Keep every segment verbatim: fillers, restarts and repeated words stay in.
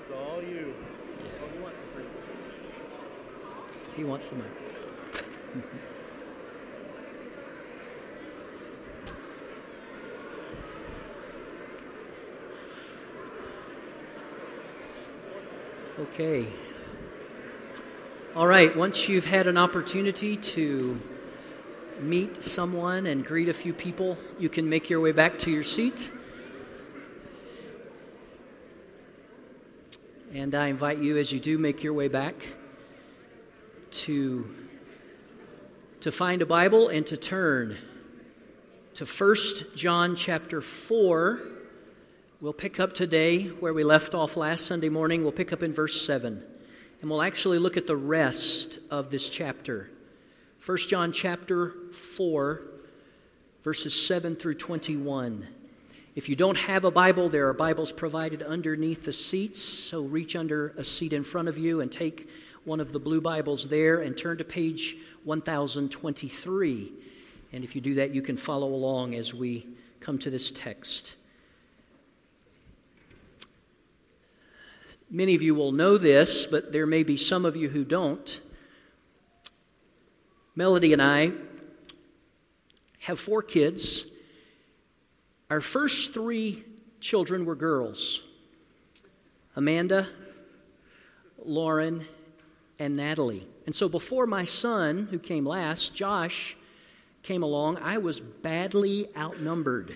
It's all you. Oh, he wants to preach. He wants the mic. Okay. All right, once you've had an opportunity to meet someone and greet a few people, you can make your way back to your seat. And I invite you, as you do make your way back, to, to find a Bible and to turn to First John chapter four. We'll pick up today where we left off last Sunday morning. We'll pick up in verse seven. And we'll actually look at the rest of this chapter. First John chapter four, verses seven through twenty-one. If you don't have a Bible, there are Bibles provided underneath the seats. So reach under a seat in front of you and take one of the blue Bibles there and turn to page one thousand twenty-three. And if you do that, you can follow along as we come to this text. Many of you will know this, but there may be some of you who don't. Melody and I have four kids. Our first three children were girls: Amanda, Lauren, and Natalie. And so before my son, who came last, Josh, came along, I was badly outnumbered.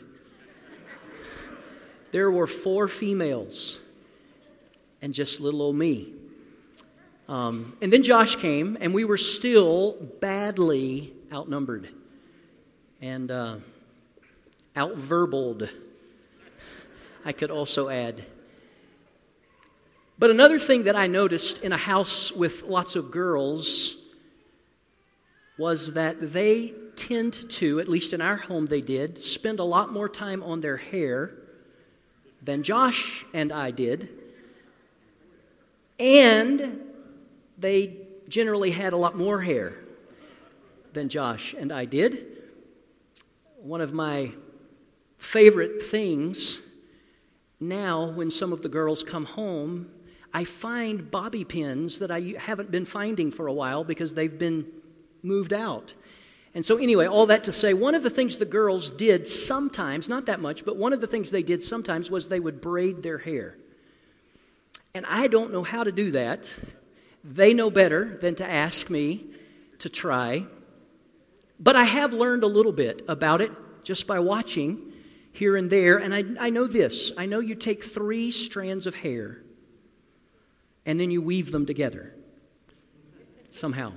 There were four females and just little old me. Um, and then Josh came, and we were still badly outnumbered and uh, outverbaled, I could also add. But another thing that I noticed in a house with lots of girls was that they tend to, at least in our home they did, spend a lot more time on their hair than Josh and I did. And they generally had a lot more hair than Josh and I did. One of my favorite things now, when some of the girls come home, I find bobby pins that I haven't been finding for a while because they've been moved out. And so anyway, all that to say, one of the things the girls did sometimes, not that much, but one of the things they did sometimes was they would braid their hair. And I don't know how to do that. They know better than to ask me to try. But I have learned a little bit about it just by watching here and there. And I, I know this. I know you take three strands of hair and then you weave them together somehow.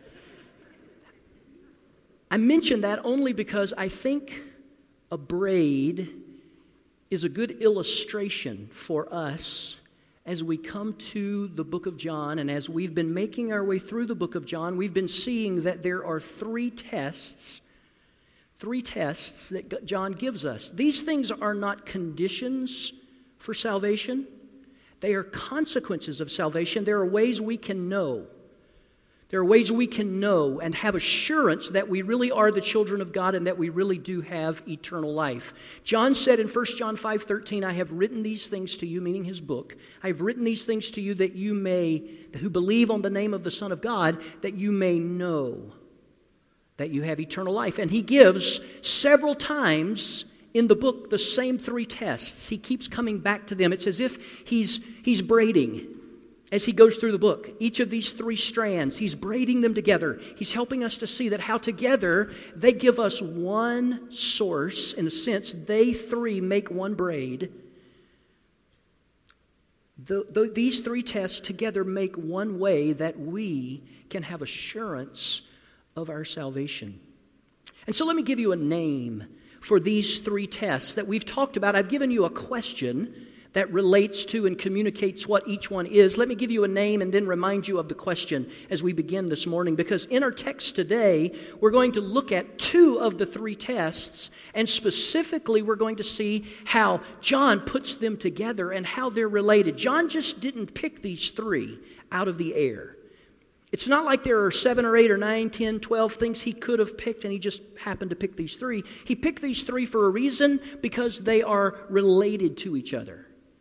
I mention that only because I think a braid is a good illustration for us as we come to the book of John, and as we've been making our way through the book of John, we've been seeing that there are three tests, three tests that John gives us. These things are not conditions for salvation. They are consequences of salvation. There are ways we can know. There are ways we can know and have assurance that we really are the children of God and that we really do have eternal life. John said in First John five thirteen, I have written these things to you, meaning his book. I have written these things to you that you may, who believe on the name of the Son of God, that you may know that you have eternal life. And he gives several times in the book the same three tests. He keeps coming back to them. It's as if he's, he's braiding as he goes through the book. Each of these three strands, he's braiding them together. He's helping us to see that how together they give us one source. In a sense, they three make one braid. The, the, these three tests together make one way that we can have assurance of our salvation. And so let me give you a name for these three tests that we've talked about. I've given you a question that relates to and communicates what each one is. Let me give you a name and then remind you of the question as we begin this morning, because in our text today, we're going to look at two of the three tests, and specifically we're going to see how John puts them together and how they're related. John just didn't pick these three out of the air. It's not like there are seven or eight or nine, ten, twelve things he could have picked and he just happened to pick these three. He picked these three for a reason, because they are related to each other.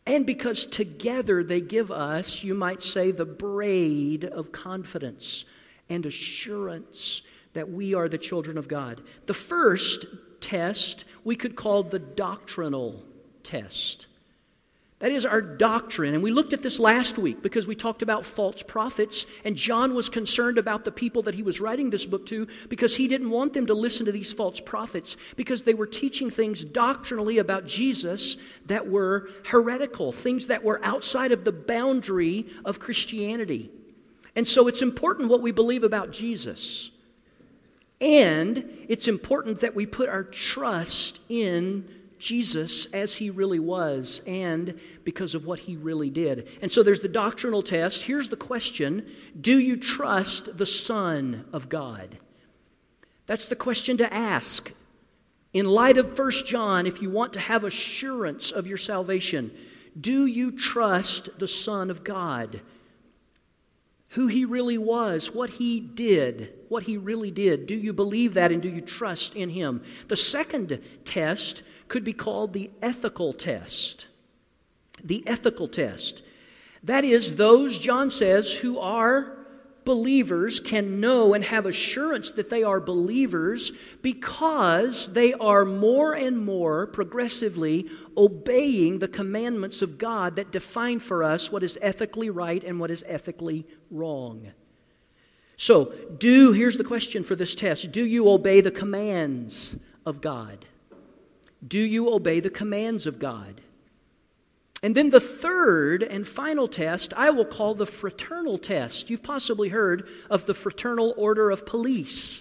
and because together they give us, you might say, the braid of confidence and assurance that we are the children of God. The first test we could call the doctrinal test. That is our doctrine. And we looked at this last week because we talked about false prophets, and John was concerned about the people that he was writing this book to because he didn't want them to listen to these false prophets because they were teaching things doctrinally about Jesus that were heretical, things that were outside of the boundary of Christianity. And so it's important what we believe about Jesus. And it's important that we put our trust in Jesus as he really was and because of what he really did. And so there's the doctrinal test. Here's the question: do you trust the Son of God? That's the question to ask. In light of First John, if you want to have assurance of your salvation, do you trust the Son of God? Who he really was, what he did, what he really did. Do you believe that and do you trust in him? The second test could be called the ethical test. The ethical test. That is, those, John says, who are believers can know and have assurance that they are believers because they are more and more progressively obeying the commandments of God that define for us what is ethically right and what is ethically wrong. So, do, here's the question for this test: do you obey the commands of God? Do you obey the commands of God? And then the third and final test I will call the fraternal test. You've possibly heard of the Fraternal Order of Police.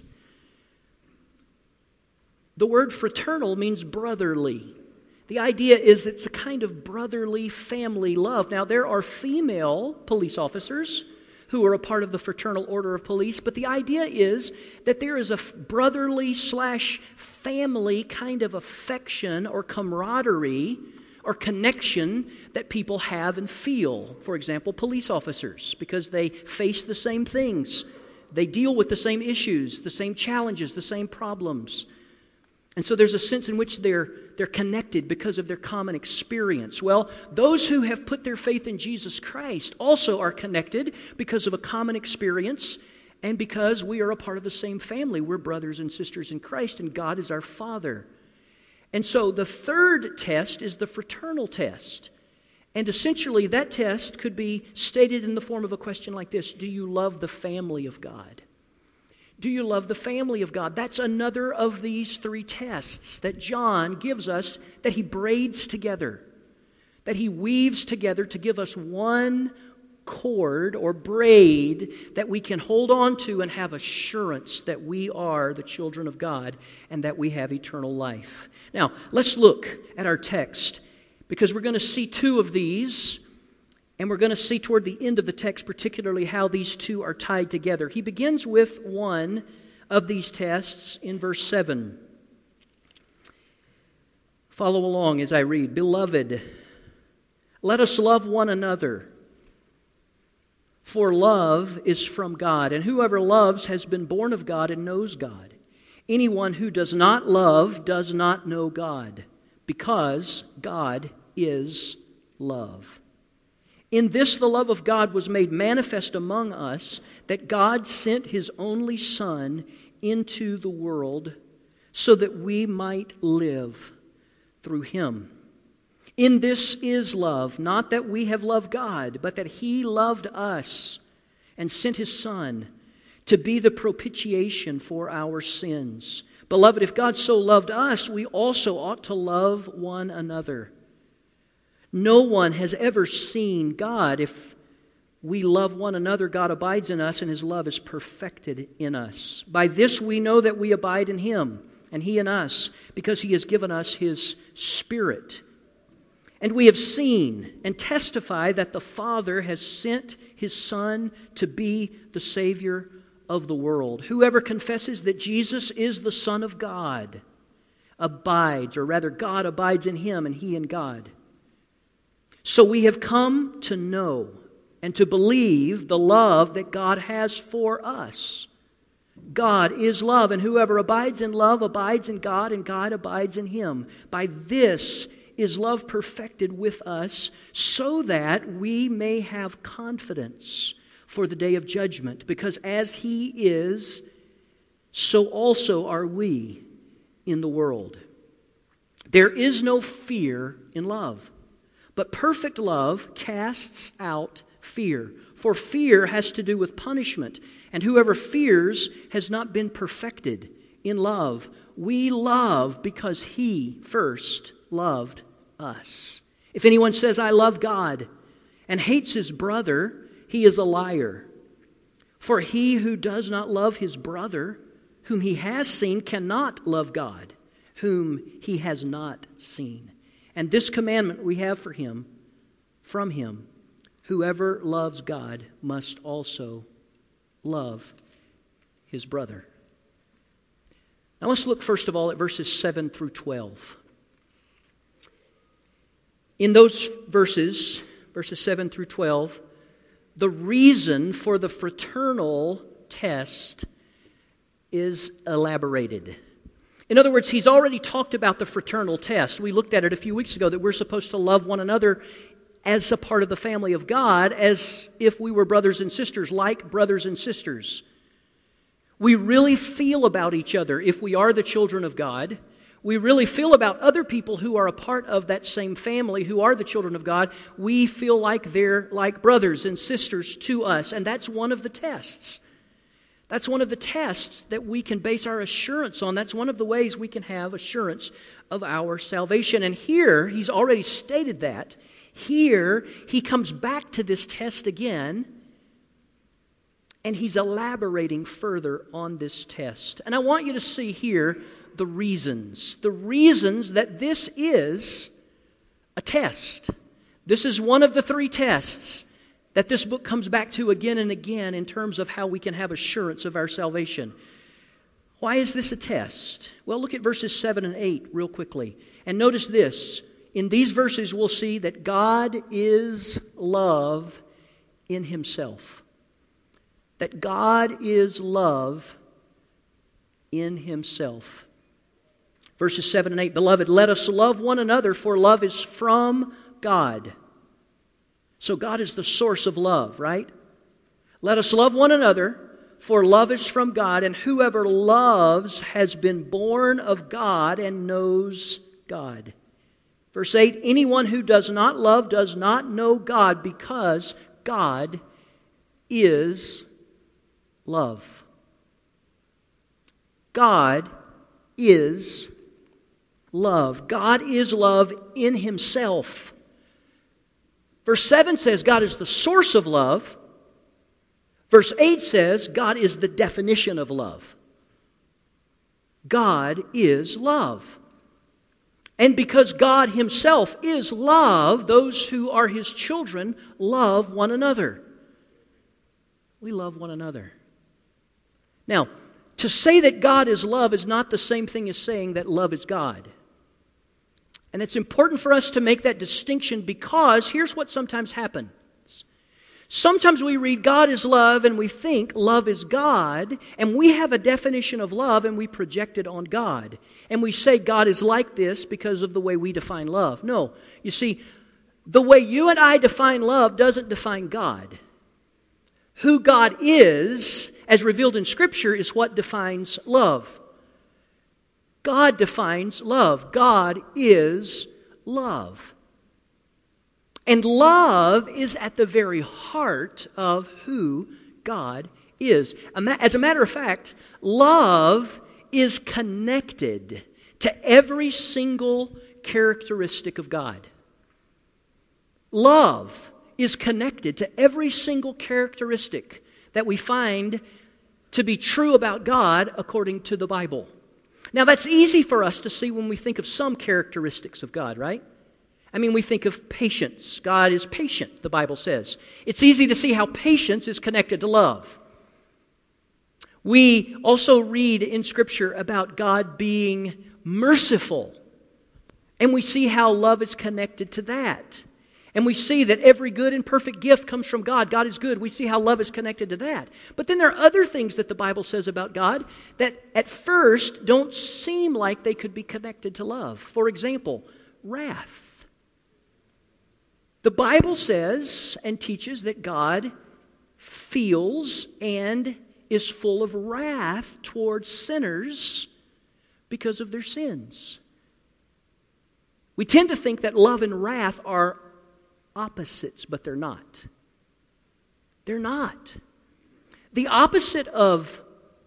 The word fraternal means brotherly. The idea is it's a kind of brotherly family love. Now, there are female police officers who are a part of the Fraternal Order of Police, but the idea is that there is a brotherly slash family kind of affection or camaraderie or connection that people have and feel. For example, police officers, because they face the same things. They deal with the same issues, the same challenges, the same problems. And so there's a sense in which they're they're connected because of their common experience. Well, those who have put their faith in Jesus Christ also are connected because of a common experience and because we are a part of the same family. We're brothers and sisters in Christ, and God is our Father. And so the third test is the fraternal test. And essentially that test could be stated in the form of a question like this: do you love the family of God? Do you love the family of God? That's another of these three tests that John gives us, that he braids together, that he weaves together to give us one cord or braid that we can hold on to and have assurance that we are the children of God and that we have eternal life. Now, let's look at our text, because we're going to see two of these. And we're going to see toward the end of the text particularly how these two are tied together. He begins with one of these tests in verse seven. Follow along as I read. Beloved, let us love one another, for love is from God, and whoever loves has been born of God and knows God. Anyone who does not love does not know God, because God is love. In this the love of God was made manifest among us, that God sent His only Son into the world so that we might live through Him. In this is love, not that we have loved God, but that He loved us and sent His Son to be the propitiation for our sins. Beloved, if God so loved us, we also ought to love one another. No one has ever seen God. If we love one another, God abides in us, and His love is perfected in us. By this we know that we abide in Him, and He in us, because He has given us His Spirit. And we have seen and testify that the Father has sent His Son to be the Savior of the world. Whoever confesses that Jesus is the Son of God abides, or rather God abides in Him, and He in God. So we have come to know and to believe the love that God has for us. God is love, and whoever abides in love abides in God, and God abides in him. By this is love perfected with us so that we may have confidence for the day of judgment. Because as He is, so also are we in the world. There is no fear in love, but perfect love casts out fear. For fear has to do with punishment, and whoever fears has not been perfected in love. We love because He first loved us. If anyone says, I love God, and hates his brother, he is a liar. For he who does not love his brother, whom he has seen, cannot love God, whom he has not seen. And this commandment we have for him, from him, whoever loves God must also love his brother. Now let's look first of all at verses seven through twelve. In those verses, verses seven through twelve, the reason for the fraternal test is elaborated. In other words, he's already talked about the fraternal test. We looked at it a few weeks ago, that we're supposed to love one another as a part of the family of God, as if we were brothers and sisters, like brothers and sisters. We really feel about each other if we are the children of God. We really feel about other people who are a part of that same family, who are the children of God. We feel like they're like brothers and sisters to us, and that's one of the tests. That's one of the tests that we can base our assurance on. That's one of the ways we can have assurance of our salvation. And here, he's already stated that. Here, he comes back to this test again, and he's elaborating further on this test. And I want you to see here the reasons. The reasons that this is a test. This is one of the three tests that this book comes back to again and again in terms of how we can have assurance of our salvation. Why is this a test? Well, look at verses seven and eight real quickly. And notice this. In these verses, we'll see that God is love in Himself. That God is love in Himself. Verses seven and eight, Beloved, let us love one another, for love is from God. So God is the source of love, right? Let us love one another, for love is from God, and whoever loves has been born of God and knows God. Verse eight, Anyone who does not love does not know God, because God is love. God is love. God is love in Himself. Verse seven says God is the source of love. Verse eight says God is the definition of love. God is love. And because God Himself is love, those who are His children love one another. We love one another. Now, to say that God is love is not the same thing as saying that love is God. And it's important for us to make that distinction, because here's what sometimes happens. Sometimes we read God is love and we think love is God, and we have a definition of love and we project it on God. And we say God is like this because of the way we define love. No, you see, the way you and I define love doesn't define God. Who God is, as revealed in Scripture, is what defines love. God defines love. God is love. And love is at the very heart of who God is. As a matter of fact, love is connected to every single characteristic of God. Love is connected to every single characteristic that we find to be true about God according to the Bible. Now, that's easy for us to see when we think of some characteristics of God, right? I mean, we think of patience. God is patient, the Bible says. It's easy to see how patience is connected to love. We also read in Scripture about God being merciful, and we see how love is connected to that. And we see that every good and perfect gift comes from God. God is good. We see how love is connected to that. But then there are other things that the Bible says about God that at first don't seem like they could be connected to love. For example, wrath. The Bible says and teaches that God feels and is full of wrath towards sinners because of their sins. We tend to think that love and wrath are opposites, but they're not. They're not. The opposite of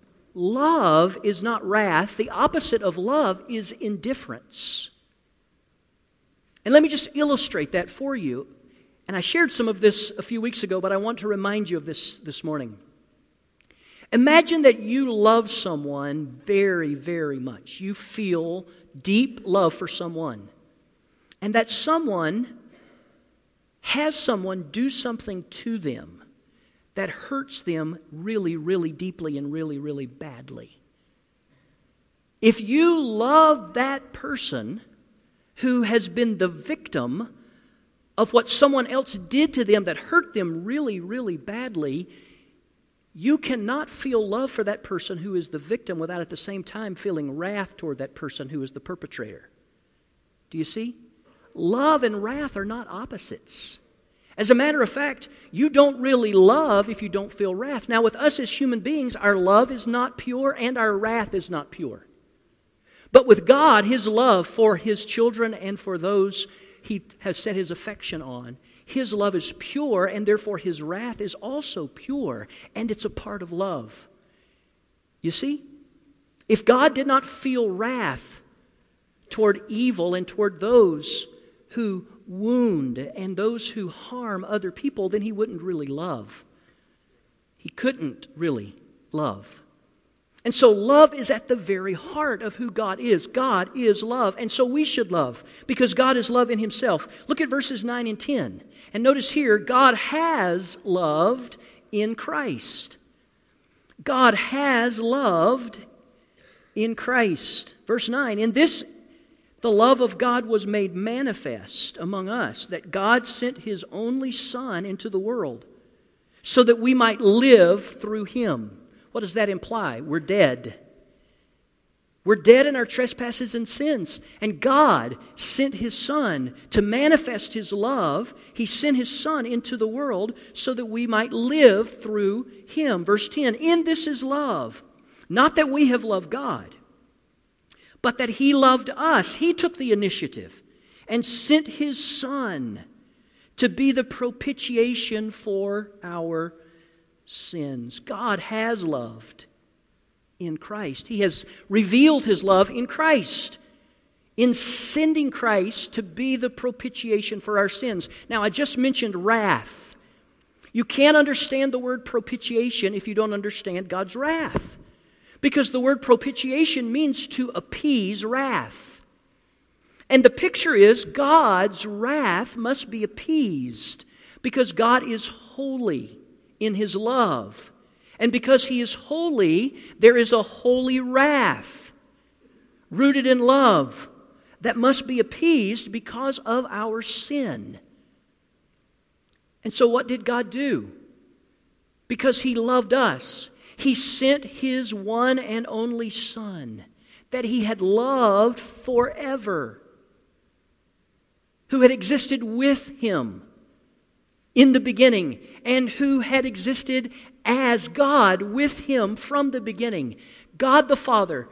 love is not wrath. The opposite of love is indifference. And let me just illustrate that for you. And I shared some of this a few weeks ago, but I want to remind you of this this morning. Imagine that you love someone very, very much. You feel deep love for someone. And that someone has someone do something to them that hurts them really, really deeply and really, really badly. If you love that person who has been the victim of what someone else did to them that hurt them really, really badly, you cannot feel love for that person who is the victim without at the same time feeling wrath toward that person who is the perpetrator. Do you see? Love and wrath are not opposites. As a matter of fact, you don't really love if you don't feel wrath. Now, with us as human beings, our love is not pure and our wrath is not pure. But with God, His love for His children and for those He has set His affection on, His love is pure, and therefore His wrath is also pure, and it's a part of love. You see? If God did not feel wrath toward evil and toward those who wound and those who harm other people, then He wouldn't really love. He couldn't really love. And so love is at the very heart of who God is. God is love, and so we should love, because God is love in Himself. Look at verses nine and ten. And notice here, God has loved in Christ. God has loved in Christ. Verse nine, in this the love of God was made manifest among us, that God sent His only Son into the world so that we might live through Him. What does that imply? We're dead. We're dead in our trespasses and sins. And God sent His Son to manifest His love. He sent His Son into the world so that we might live through Him. Verse ten, in this is love, not that we have loved God, but that He loved us. He took the initiative and sent His Son to be the propitiation for our sins. God has loved in Christ. He has revealed His love in Christ, in sending Christ to be the propitiation for our sins. Now, I just mentioned wrath. You can't understand the word propitiation if you don't understand God's wrath. Because the word propitiation means to appease wrath. And the picture is God's wrath must be appeased because God is holy in His love. And because He is holy, there is a holy wrath rooted in love that must be appeased because of our sin. And so what did God do? Because He loved us, He sent His one and only Son that He had loved forever, who had existed with Him in the beginning, and who had existed as God with Him from the beginning. God the Father,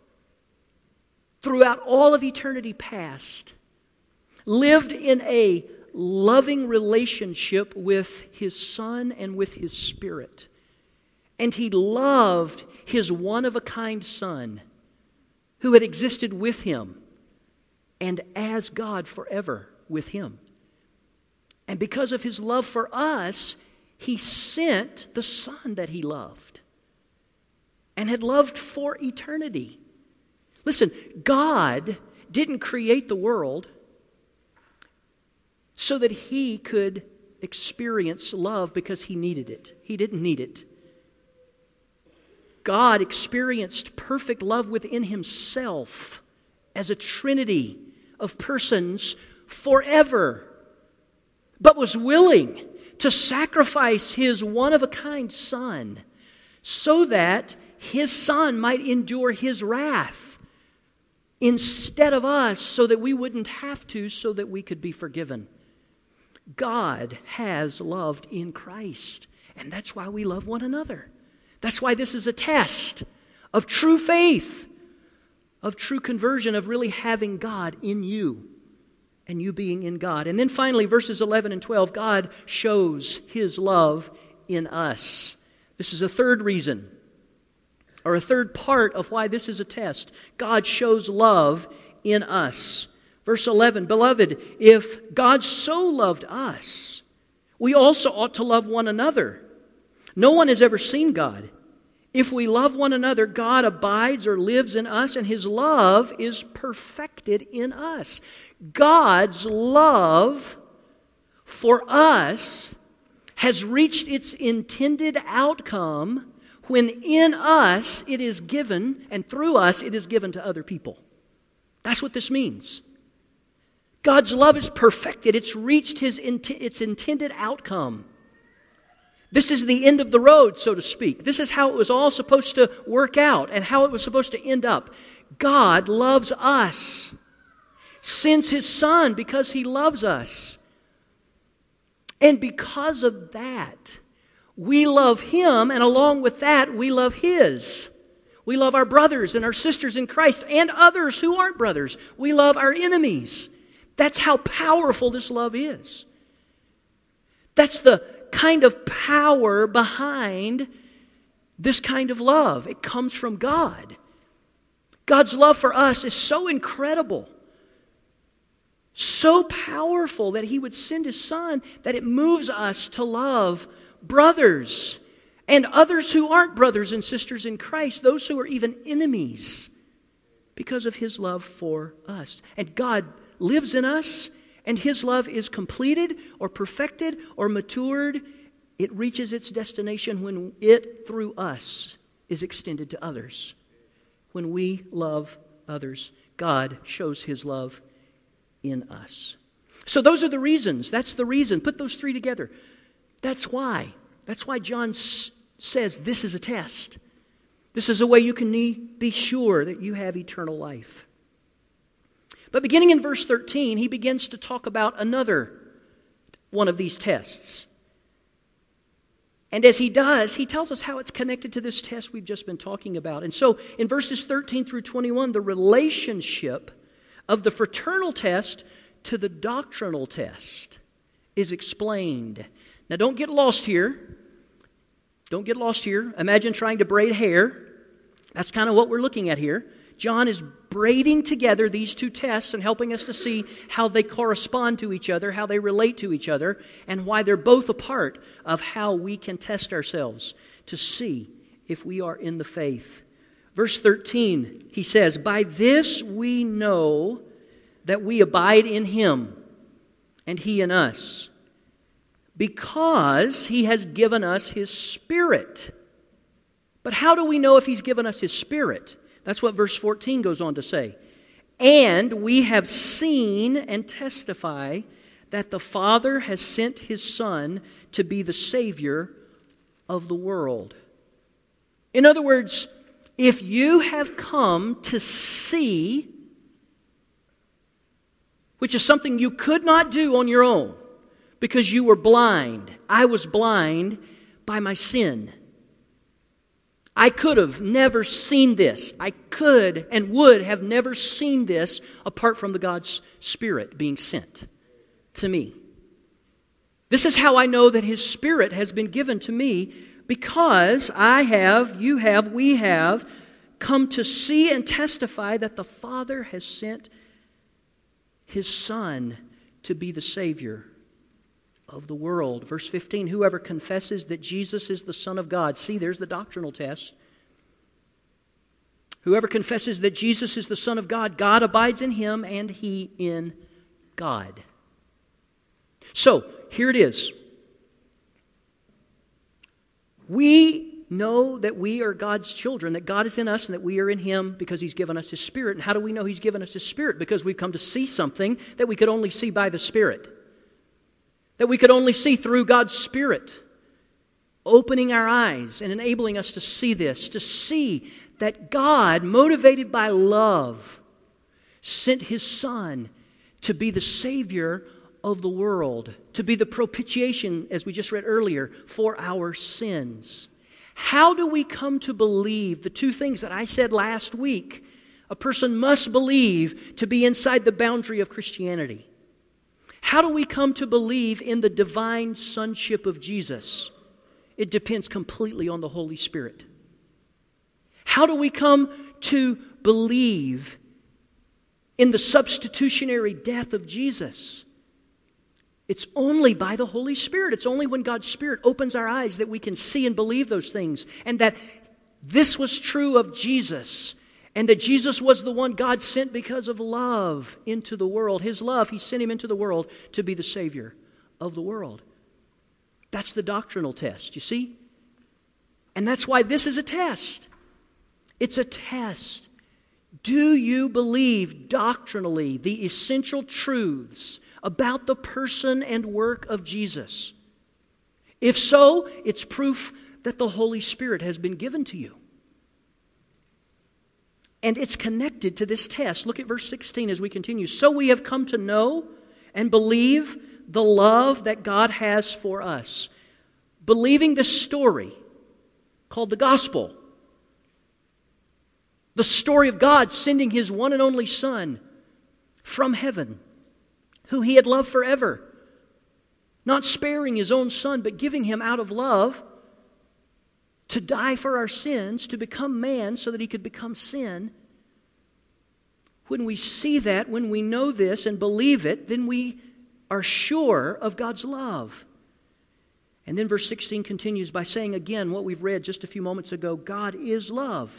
throughout all of eternity past, lived in a loving relationship with His Son and with His Spirit. And He loved His one-of-a-kind Son, who had existed with Him and as God forever with Him. And because of His love for us, He sent the Son that He loved and had loved for eternity. Listen, God didn't create the world so that He could experience love because He needed it. He didn't need it. God experienced perfect love within Himself as a trinity of persons forever, but was willing to sacrifice His one-of-a-kind Son so that His Son might endure His wrath instead of us so that we wouldn't have to, so that we could be forgiven. God has loved in Christ, and that's why we love one another. That's why this is a test of true faith, of true conversion, of really having God in you and you being in God. And then finally, verses eleven and twelve, God shows His love in us. This is a third reason, or a third part of why this is a test. God shows love in us. Verse eleven, beloved, if God so loved us, we also ought to love one another. No one has ever seen God. If we love one another, God abides or lives in us, and His love is perfected in us. God's love for us has reached its intended outcome when in us it is given, and through us it is given to other people. That's what this means. God's love is perfected. It's reached his int- its intended outcome. This is the end of the road, so to speak. This is how it was all supposed to work out and how it was supposed to end up. God loves us, sends His Son because He loves us. And because of that, we love Him, and along with that, we love His. We love our brothers and our sisters in Christ and others who aren't brothers. We love our enemies. That's how powerful this love is. That's the kind of power behind this kind of love. It comes from God. God's love for us is so incredible, so powerful that He would send His Son, that it moves us to love brothers and others who aren't brothers and sisters in Christ, those who are even enemies, because of His love for us. And God lives in us, and His love is completed or perfected or matured. It reaches its destination when it, through us, is extended to others. When we love others, God shows His love in us. So those are the reasons. That's the reason. Put those three together. That's why. That's why John s- says this is a test. This is a way you can be sure that you have eternal life. But beginning in verse thirteen, he begins to talk about another one of these tests. And as he does, he tells us how it's connected to this test we've just been talking about. And so in verses thirteen through twenty-one, the relationship of the fraternal test to the doctrinal test is explained. Now don't get lost here. Don't get lost here. Imagine trying to braid hair. That's kind of what we're looking at here. John is braiding together these two tests and helping us to see how they correspond to each other, how they relate to each other, and why they're both a part of how we can test ourselves to see if we are in the faith. Verse thirteen, he says, "By this we know that we abide in Him, and He in us, because He has given us His Spirit." But how do we know if He's given us His Spirit? That's what verse fourteen goes on to say. "And we have seen and testify that the Father has sent His Son to be the Savior of the world." In other words, if you have come to see, which is something you could not do on your own because you were blind. I was blind by my sin. I could have never seen this. I could and would have never seen this apart from the God's Spirit being sent to me. This is how I know that His Spirit has been given to me, because I have, you have, we have come to see and testify that the Father has sent His Son to be the Savior of the world. Verse fifteen, "Whoever confesses that Jesus is the Son of God." See, there's the doctrinal test. Whoever confesses that Jesus is the Son of God, God abides in him and he in God. So, here it is. We know that we are God's children, that God is in us and that we are in Him because He's given us His Spirit. And how do we know He's given us His Spirit? Because we've come to see something that we could only see by the Spirit. That we could only see through God's Spirit, opening our eyes and enabling us to see this, to see that God, motivated by love, sent His Son to be the Savior of the world, to be the propitiation, as we just read earlier, for our sins. How do we come to believe the two things that I said last week a person must believe to be inside the boundary of Christianity? How do we come to believe in the divine sonship of Jesus? It depends completely on the Holy Spirit. How do we come to believe in the substitutionary death of Jesus? It's only by the Holy Spirit. It's only when God's Spirit opens our eyes that we can see and believe those things. And that this was true of Jesus. And that Jesus was the one God sent because of love into the world. His love, He sent Him into the world to be the Savior of the world. That's the doctrinal test, you see? And that's why this is a test. It's a test. Do you believe doctrinally the essential truths about the person and work of Jesus? If so, it's proof that the Holy Spirit has been given to you. And it's connected to this test. Look at verse sixteen as we continue. So we have come to know and believe the love that God has for us. Believing this story called the gospel. The story of God sending His one and only Son from heaven, who He had loved forever. Not sparing His own Son, but giving Him out of love to die for our sins, to become man so that He could become sin. When we see that, when we know this and believe it, then we are sure of God's love. And then verse sixteen continues by saying again what we've read just a few moments ago. God is love.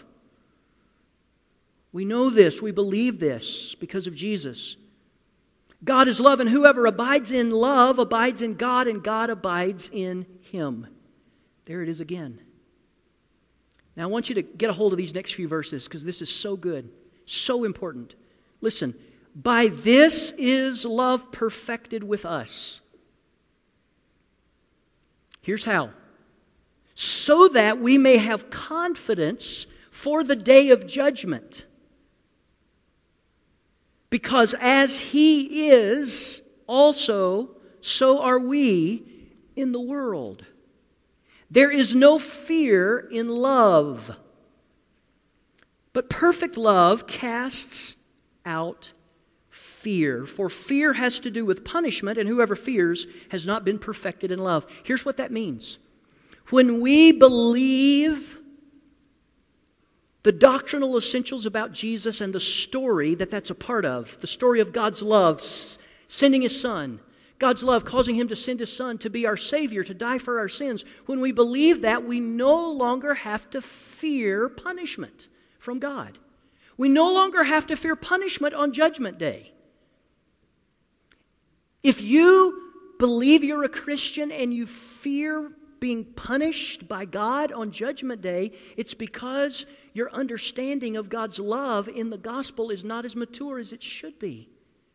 We know this, we believe this because of Jesus. God is love, and whoever abides in love abides in God, and God abides in him. There it is again. Now I want you to get a hold of these next few verses because this is so good, so important. Listen, by this is love perfected with us. Here's how. So that we may have confidence for the day of judgment. Because as He is, also, so are we in the world. There is no fear in love. But perfect love casts out fear. For fear has to do with punishment, and whoever fears has not been perfected in love. Here's what that means. When we believe the doctrinal essentials about Jesus and the story that that's a part of, the story of God's love, sending His Son, God's love causing Him to send His Son to be our Savior, to die for our sins. When we believe that, we no longer have to fear punishment from God. We no longer have to fear punishment on Judgment Day. If you believe you're a Christian and you fear being punished by God on Judgment Day, it's because your understanding of God's love in the gospel is not as mature as it should be.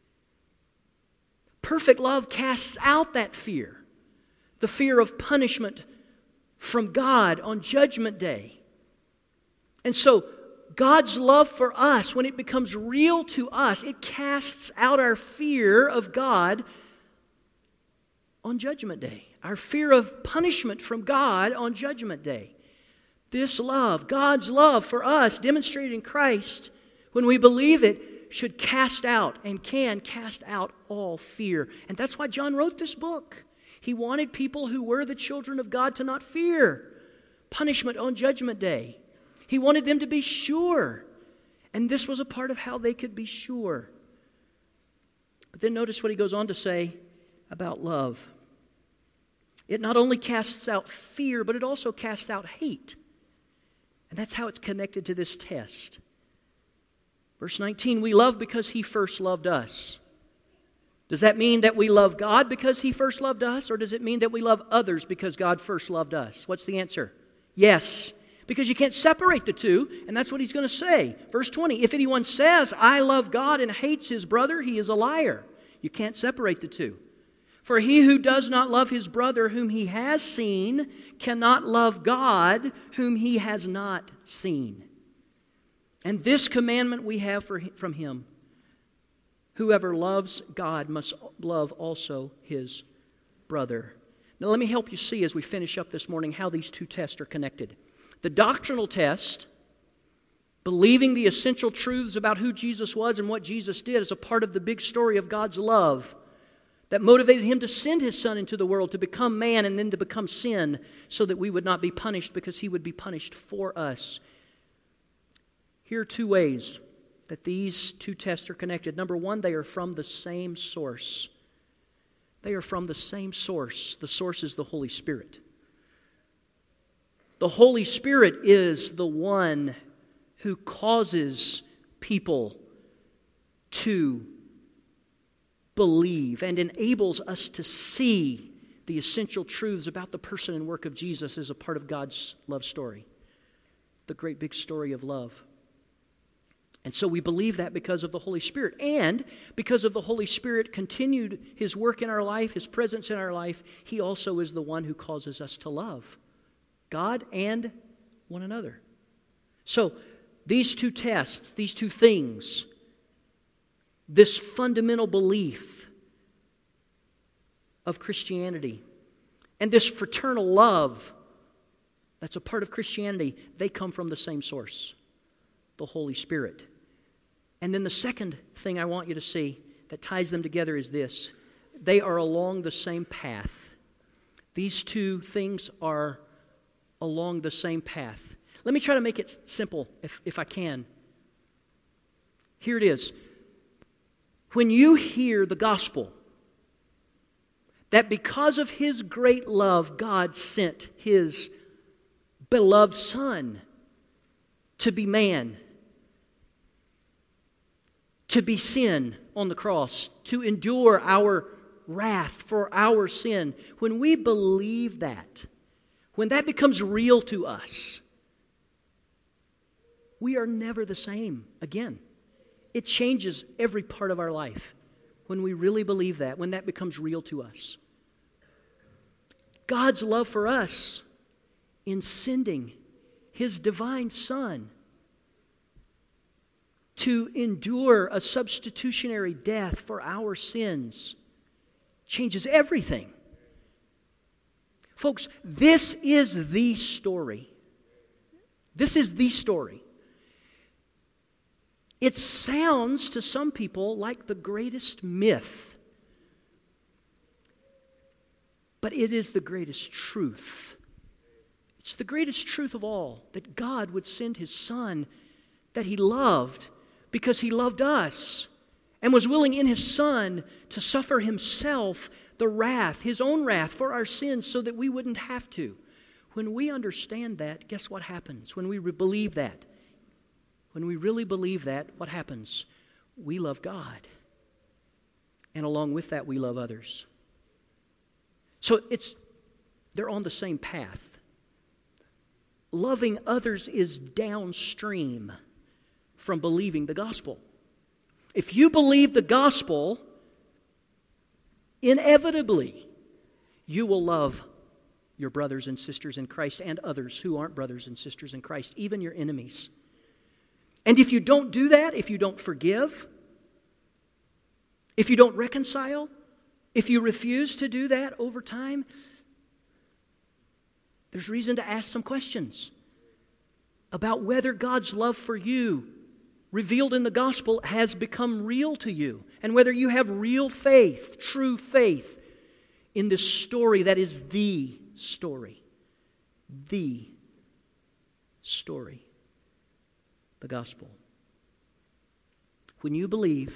Perfect love casts out that fear, the fear of punishment from God on Judgment Day. And so, God's love for us, when it becomes real to us, it casts out our fear of God on Judgment Day. Our fear of punishment from God on Judgment Day. This love, God's love for us, demonstrated in Christ, when we believe it, should cast out and can cast out all fear. And that's why John wrote this book. He wanted people who were the children of God to not fear punishment on Judgment Day. He wanted them to be sure. And this was a part of how they could be sure. But then notice what he goes on to say about love. It not only casts out fear, but it also casts out hate. And that's how it's connected to this test. Verse nineteen, we love because He first loved us. Does that mean that we love God because He first loved us? Or does it mean that we love others because God first loved us? What's the answer? Yes. Because you can't separate the two, and that's what he's going to say. Verse twenty, if anyone says, I love God and hates his brother, he is a liar. You can't separate the two. For he who does not love his brother whom he has seen cannot love God whom he has not seen. And this commandment we have for, from Him, Whoever loves God must love also his brother. Now let me help you see as we finish up this morning how these two tests are connected. The doctrinal test, believing the essential truths about who Jesus was and what Jesus did, is a part of the big story of God's love that motivated him to send his Son into the world to become man and then to become sin so that we would not be punished because he would be punished for us. Here are two ways that these two tests are connected. Number one, they are from the same source. They are from the same source. The source is the Holy Spirit. The Holy Spirit is the one who causes people to believe and enables us to see the essential truths about the person and work of Jesus as a part of God's love story, the great big story of love. And so we believe that because of the Holy Spirit. And because of the Holy Spirit continued his work in our life, his presence in our life, he also is the one who causes us to love God and one another. So these two tests, these two things, this fundamental belief of Christianity and this fraternal love that's a part of Christianity, they come from the same source, the Holy Spirit. And then the second thing I want you to see that ties them together is this. They are along the same path. These two things are along the same path. Let me try to make it simple if, if I can. Here it is. When you hear the gospel, that because of his great love, God sent his beloved Son to be man, to be sin on the cross, to endure our wrath for our sin. When we believe that, when that becomes real to us, we are never the same again. It changes every part of our life when we really believe that, when that becomes real to us. God's love for us in sending his divine Son to endure a substitutionary death for our sins changes everything. Folks, this is the story. This is the story. It sounds to some people like the greatest myth, but it is the greatest truth. It's the greatest truth of all, that God would send his Son that he loved because he loved us and was willing in his Son to suffer himself the wrath, his own wrath for our sins so that we wouldn't have to. When we understand that, guess what happens? When we re- believe that, when we really believe that, what happens? We love God. And along with that, we love others. So it's they're on the same path. Loving others is downstream from believing the gospel. If you believe the gospel, inevitably, you will love your brothers and sisters in Christ and others who aren't brothers and sisters in Christ, even your enemies. And if you don't do that, if you don't forgive, if you don't reconcile, if you refuse to do that over time, there's reason to ask some questions about whether God's love for you revealed in the gospel has become real to you, and whether you have real faith, true faith in this story that is the story. The story. The gospel. When you believe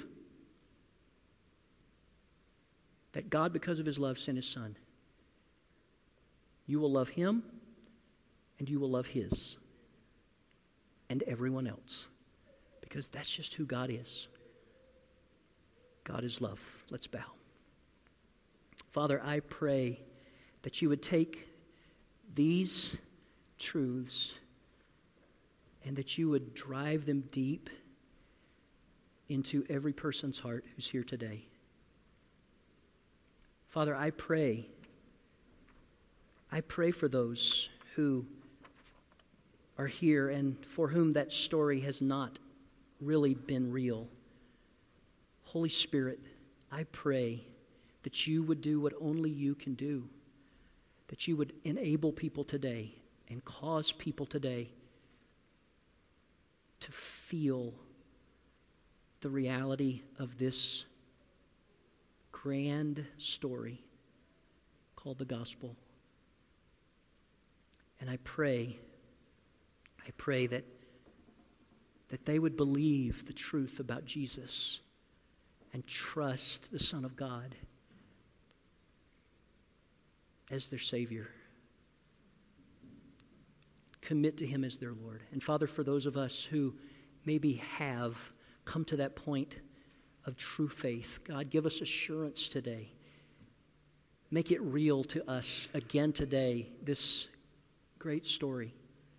that God, because of his love, sent his Son, you will love him and you will love his and everyone else, because that's just who God is. God is love. Let's bow. Father, I pray that you would take these truths and that you would drive them deep into every person's heart who's here today. Father, I pray, I pray for those who are here and for whom that story has not really been real. Holy Spirit, I pray that you would do what only you can do, that you would enable people today and cause people today to feel the reality of this grand story called the gospel. And I pray, I pray that, that they would believe the truth about Jesus and trust the Son of God as their Savior. Commit to Him as their Lord. And Father, for those of us who maybe have come to that point of true faith, God, give us assurance today. Make it real to us again today, this great story.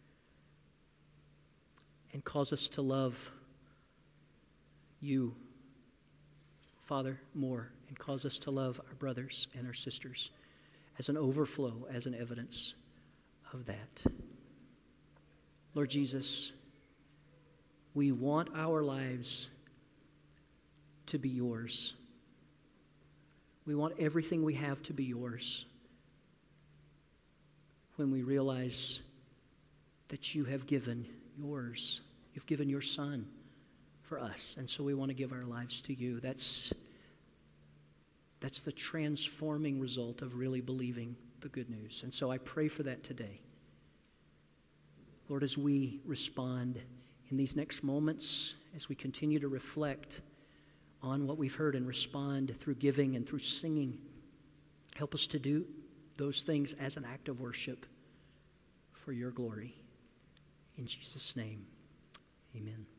And cause us to love you, Father, more. And cause us to love our brothers and our sisters as an overflow, as an evidence of that. Lord Jesus, we want our lives to be yours. We want everything we have to be yours when we realize that you have given yours. You've given your Son for us, and so we want to give our lives to you. That's, that's the transforming result of really believing the good news. And so I pray for that today. Lord, as we respond in these next moments, as we continue to reflect on what we've heard and respond through giving and through singing, help us to do those things as an act of worship for your glory. In Jesus' name, amen.